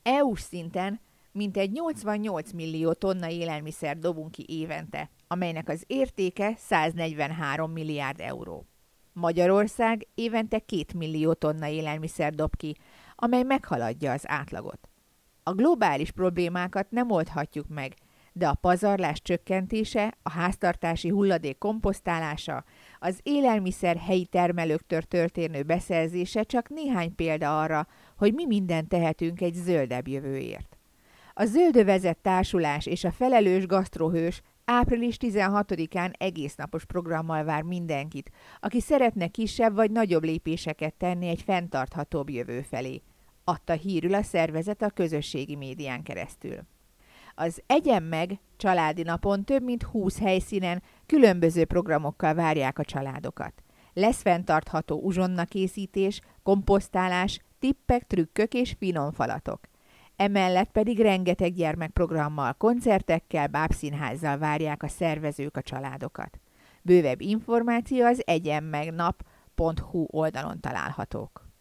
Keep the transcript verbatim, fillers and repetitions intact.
é u-s szinten mintegy nyolcvannyolc millió tonna élelmiszer dobunk ki évente, amelynek az értéke száznegyvenhárom milliárd euró. Magyarország évente két millió tonna élelmiszer dob ki, amely meghaladja az átlagot. A globális problémákat nem oldhatjuk meg, de a pazarlás csökkentése, a háztartási hulladék komposztálása, az élelmiszer helyi termelőktől történő beszerzése csak néhány példa arra, hogy mi mindent tehetünk egy zöldebb jövőért. A Zöldövezet Társulás és a Felelős Gasztrohős április tizenhatodikán egésznapos programmal vár mindenkit, aki szeretne kisebb vagy nagyobb lépéseket tenni egy fenntarthatóbb jövő felé, adta hírül a szervezet a közösségi médián keresztül. Az Egyen meg családi napon több mint húsz helyszínen különböző programokkal várják a családokat. Lesz fenntartható uzsonnakészítés, komposztálás, tippek, trükkök és finom falatok. Emellett pedig rengeteg gyermekprogrammal, koncertekkel, bábszínházzal várják a szervezők a családokat. Bővebb információ az egyenmegnap pont hu oldalon találhatók.